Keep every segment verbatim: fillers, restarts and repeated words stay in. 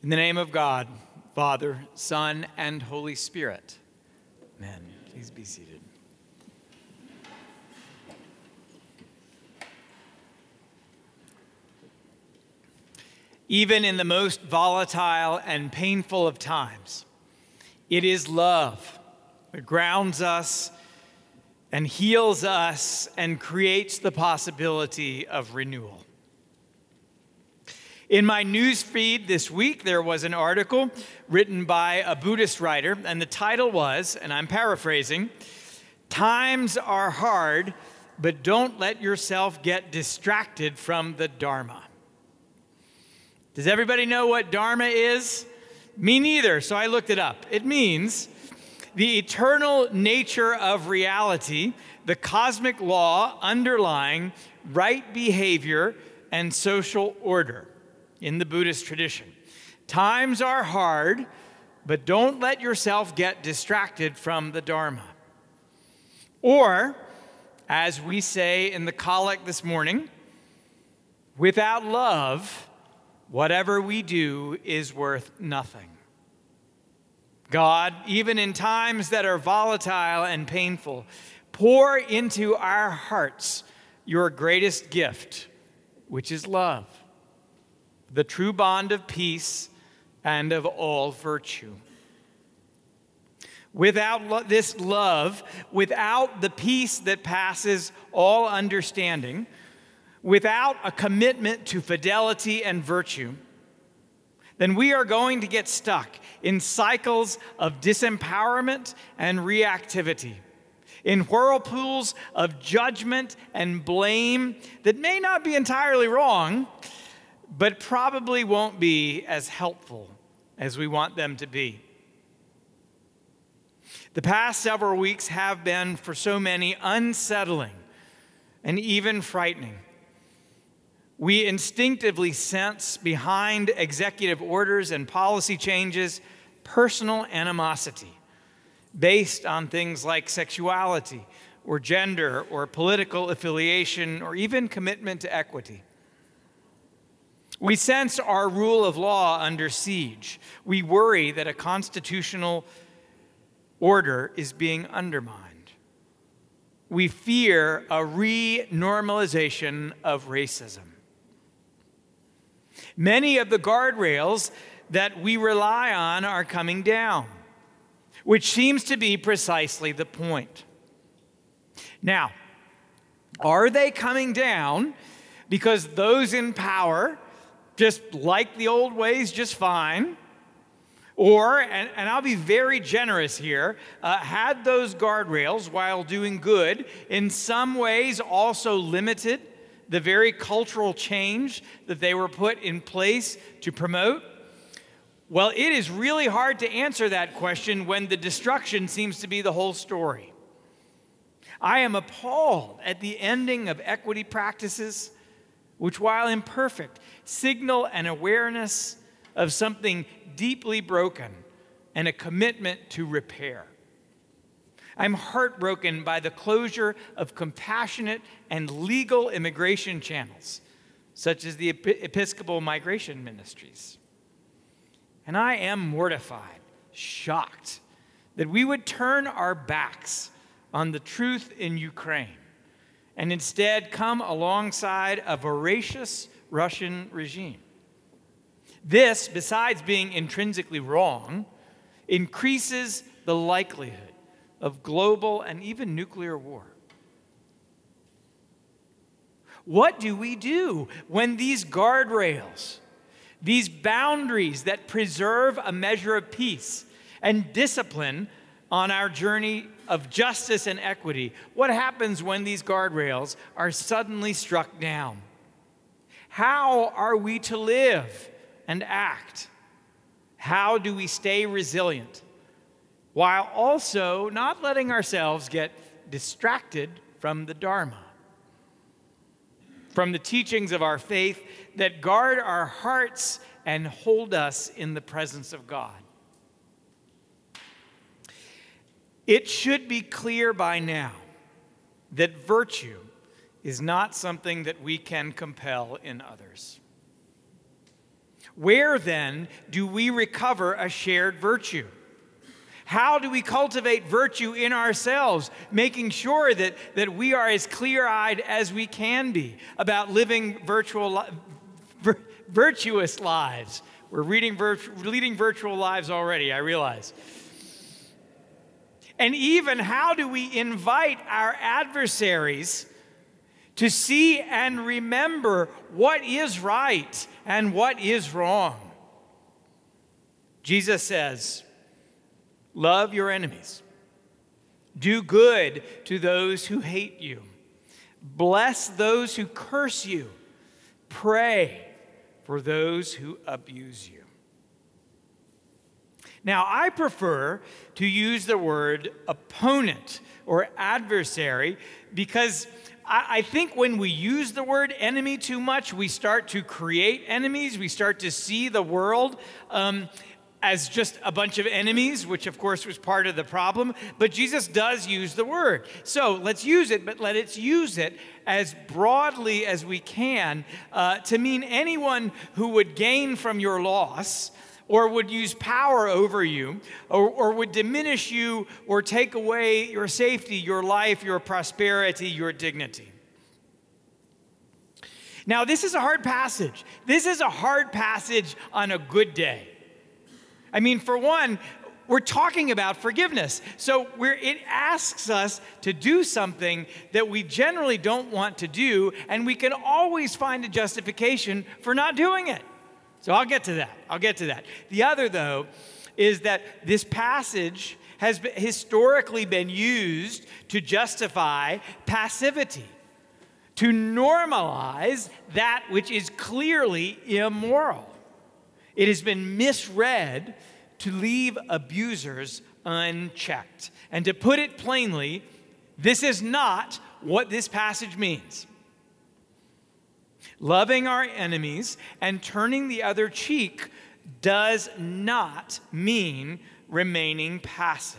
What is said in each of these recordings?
In the name of God, Father, Son, and Holy Spirit. Amen. Please be seated. Even in the most volatile and painful of times, it is love that grounds us and heals us and creates the possibility of renewal. In my news feed this week, there was an article written by a Buddhist writer, and the title was, and I'm paraphrasing, "Times are hard, but don't let yourself get distracted from the Dharma." Does everybody know what Dharma is? Me neither, so I looked it up. It means the eternal nature of reality, the cosmic law underlying right behavior and social order in the Buddhist tradition. Times are hard, but don't let yourself get distracted from the Dharma. Or, as we say in the collect this morning, without love, whatever we do is worth nothing. God, even in times that are volatile and painful, pour into our hearts your greatest gift, which is love, the true bond of peace and of all virtue. Without lo- this love, without the peace that passes all understanding, without a commitment to fidelity and virtue, then we are going to get stuck in cycles of disempowerment and reactivity, in whirlpools of judgment and blame that may not be entirely wrong, but probably won't be as helpful as we want them to be. The past several weeks have been, for so many, unsettling and even frightening. We instinctively sense behind executive orders and policy changes personal animosity based on things like sexuality or gender or political affiliation or even commitment to equity. We sense our rule of law under siege. We worry that a constitutional order is being undermined. We fear a re-normalization of racism. Many of the guardrails that we rely on are coming down, which seems to be precisely the point. Now, are they coming down because those in power just like the old ways just fine? Or, and, and I'll be very generous here, uh, had those guardrails, while doing good, in some ways also limited the very cultural change that they were put in place to promote? Well, it is really hard to answer that question when the destruction seems to be the whole story. I am appalled at the ending of equity practices, which, while imperfect, signal an awareness of something deeply broken and a commitment to repair. I'm heartbroken by the closure of compassionate and legal immigration channels, such as the Episcopal Migration Ministries. And I am mortified, shocked, that we would turn our backs on the truth in Ukraine and instead come alongside a voracious Russian regime. This, besides being intrinsically wrong, increases the likelihood of global and even nuclear war. What do we do when these guardrails, these boundaries that preserve a measure of peace and discipline on our journey of justice and equity, what happens when these guardrails are suddenly struck down? How are we to live and act? How do we stay resilient while also not letting ourselves get distracted from the Dharma, from the teachings of our faith that guard our hearts and hold us in the presence of God? It should be clear by now that virtue is not something that we can compel in others. Where then do we recover a shared virtue? How do we cultivate virtue in ourselves, making sure that, that we are as clear-eyed as we can be about living virtual, vir, virtuous lives? We're reading virtu- leading virtual lives already, I realize. And even how do we invite our adversaries to see and remember what is right and what is wrong? Jesus says, love your enemies. Do good to those who hate you. Bless those who curse you. Pray for those who abuse you. Now, I prefer to use the word opponent or adversary because I think when we use the word enemy too much, we start to create enemies. We start to see the world um, as just a bunch of enemies, which of course was part of the problem. But Jesus does use the word. So let's use it, but let us use it as broadly as we can uh, to mean anyone who would gain from your loss, or would use power over you, or, or would diminish you, or take away your safety, your life, your prosperity, your dignity. Now, this is a hard passage. This is a hard passage on a good day. I mean, for one, we're talking about forgiveness. So we're, it asks us to do something that we generally don't want to do, and we can always find a justification for not doing it. So I'll get to that. I'll get to that. The other, though, is that this passage has been, historically been used to justify passivity, to normalize that which is clearly immoral. It has been misread to leave abusers unchecked. And to put it plainly, this is not what this passage means. Loving our enemies and turning the other cheek does not mean remaining passive.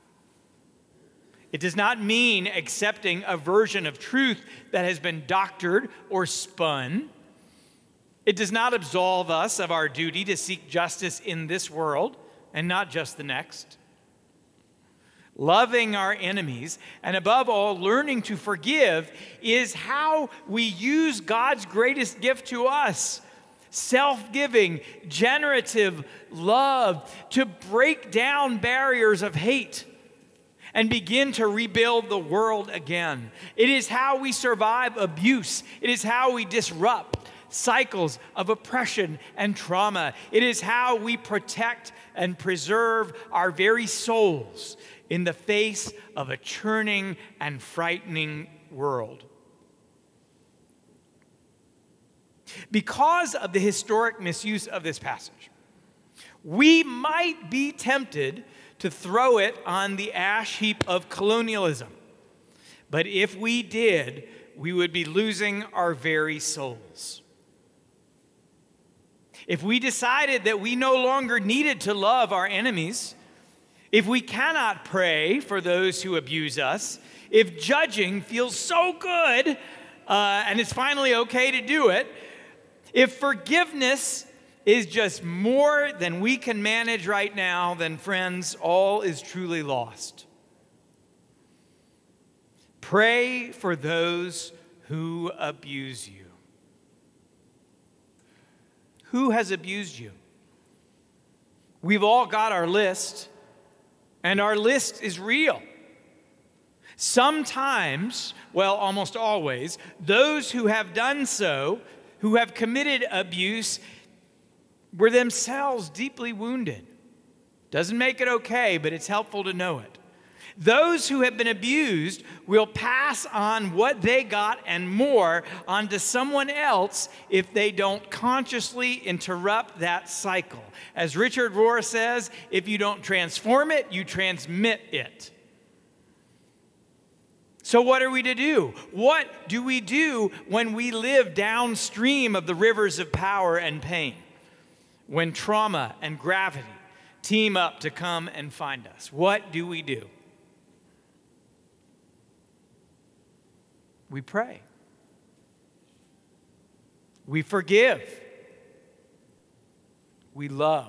It does not mean accepting a version of truth that has been doctored or spun. It does not absolve us of our duty to seek justice in this world and not just the next. Loving our enemies, and above all, learning to forgive, is how we use God's greatest gift to us, self-giving, generative love, to break down barriers of hate and begin to rebuild the world again. It is how we survive abuse. It is how we disrupt cycles of oppression and trauma. It is how we protect and preserve our very souls in the face of a churning and frightening world. Because of the historic misuse of this passage, we might be tempted to throw it on the ash heap of colonialism. But if we did, we would be losing our very souls. If we decided that we no longer needed to love our enemies, if we cannot pray for those who abuse us, if judging feels so good uh, and it's finally okay to do it, if forgiveness is just more than we can manage right now, then friends, all is truly lost. Pray for those who abuse you. Who has abused you? We've all got our list, and our list is real. Sometimes, well, almost always, those who have done so, who have committed abuse, were themselves deeply wounded. Doesn't make it okay, but it's helpful to know it. Those who have been abused will pass on what they got and more onto someone else if they don't consciously interrupt that cycle. As Richard Rohr says, if you don't transform it, you transmit it. So what are we to do? What do we do when we live downstream of the rivers of power and pain? When trauma and gravity team up to come and find us? What do we do? We pray. We forgive. we love.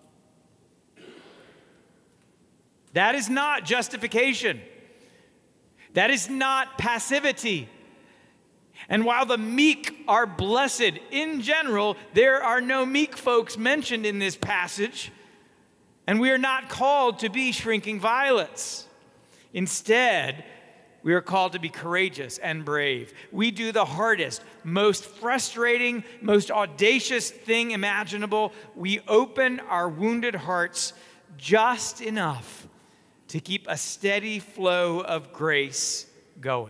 That is not justification. That is not passivity. And while the meek are blessed in general, there are no meek folks mentioned in this passage, and we are not called to be shrinking violets. Instead, we are called to be courageous and brave. We do the hardest, most frustrating, most audacious thing imaginable. We open our wounded hearts just enough to keep a steady flow of grace going.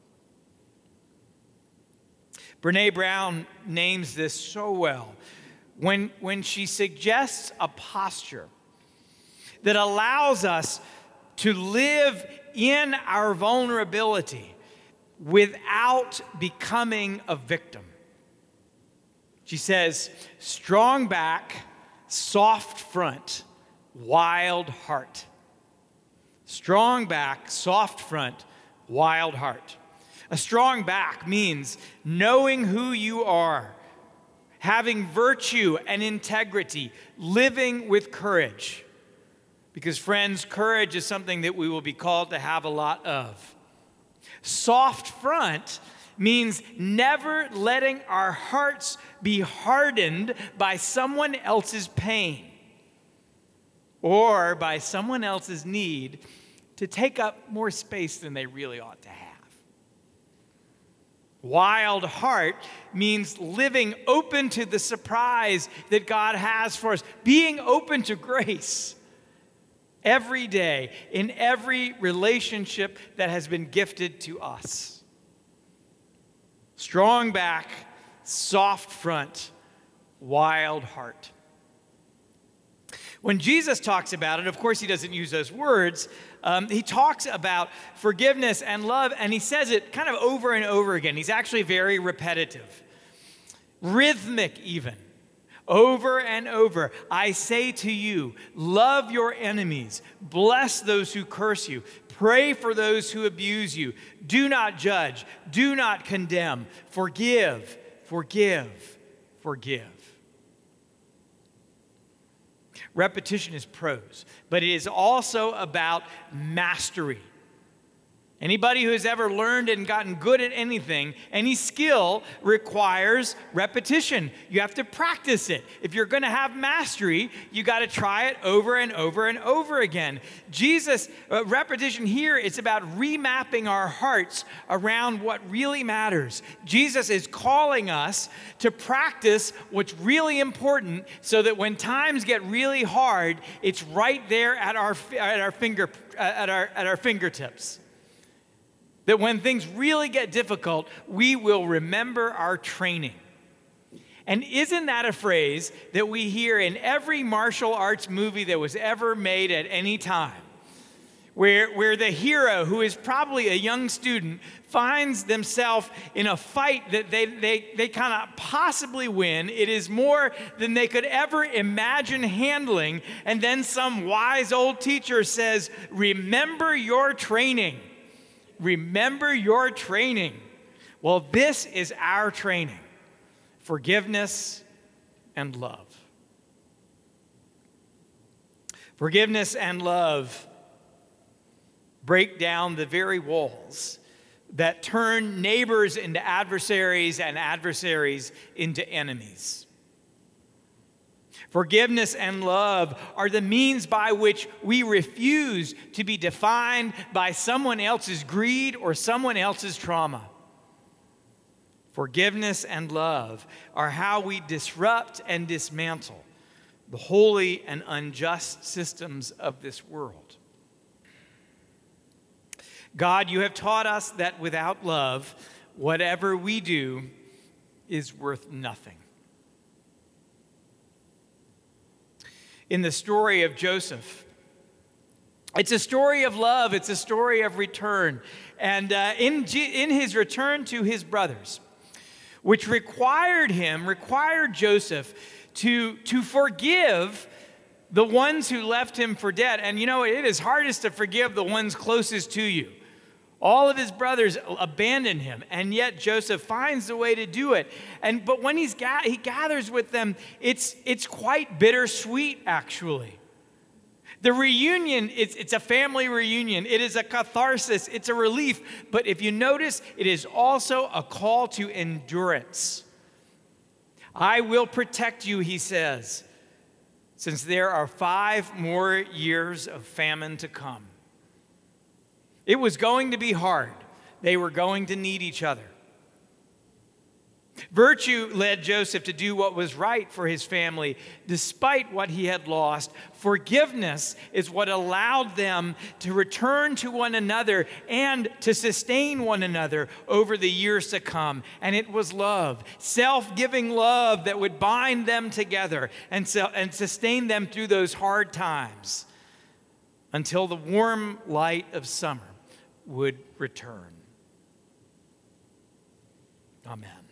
Brené Brown names this so well when, when she suggests a posture that allows us to live in our vulnerability without becoming a victim. She says, strong back, soft front, wild heart. Strong back, soft front, wild heart. A strong back means knowing who you are, having virtue and integrity, living with courage. Because, friends, courage is something that we will be called to have a lot of. Soft front means never letting our hearts be hardened by someone else's pain or by someone else's need to take up more space than they really ought to have. Wild heart means living open to the surprise that God has for us, being open to grace every day in every relationship that has been gifted to us. Strong back, soft front, wild heart. When Jesus talks about it, of course, he doesn't use those words. Um, he talks about forgiveness and love, and he says it kind of over and over again. He's actually very repetitive, rhythmic even. Over and over, I say to you, love your enemies, bless those who curse you, pray for those who abuse you, do not judge, do not condemn, forgive, forgive, forgive. Repetition is prose, but it is also about mastery. Anybody who has ever learned and gotten good at anything, any skill requires repetition. You have to practice it. If you're going to have mastery, you got to try it over and over and over again. Jesus, uh, repetition here, it's about remapping our hearts around what really matters. Jesus is calling us to practice what's really important so that when times get really hard, it's right there at our at our finger at our at our fingertips. That when things really get difficult, we will remember our training. And isn't that a phrase that we hear in every martial arts movie that was ever made at any time? Where, where the hero, who is probably a young student, finds themselves in a fight that they, they, they cannot possibly win. It is more than they could ever imagine handling. And then some wise old teacher says, remember your training. Remember your training. Well, this is our training. Forgiveness and love. Forgiveness and love break down the very walls that turn neighbors into adversaries and adversaries into enemies. Forgiveness and love are the means by which we refuse to be defined by someone else's greed or someone else's trauma. Forgiveness and love are how we disrupt and dismantle the holy and unjust systems of this world. God, you have taught us that without love, whatever we do is worth nothing. In the story of Joseph, it's a story of love. It's a story of return. And uh, in, G- in his return to his brothers, which required him, required Joseph to, to forgive the ones who left him for dead. And you know, it is hardest to forgive the ones closest to you. All of his brothers abandon him, and yet Joseph finds a way to do it. And but when he's ga- he gathers with them, it's it's quite bittersweet, actually. The reunion, it's, it's a family reunion. It is a catharsis. It's a relief. But if you notice, it is also a call to endurance. I will protect you, he says, since there are five more years of famine to come. It was going to be hard. They were going to need each other. Virtue led Joseph to do what was right for his family, despite what he had lost. Forgiveness is what allowed them to return to one another and to sustain one another over the years to come. And it was love, self-giving love, that would bind them together and, so, and sustain them through those hard times until the warm light of summer would return. Amen.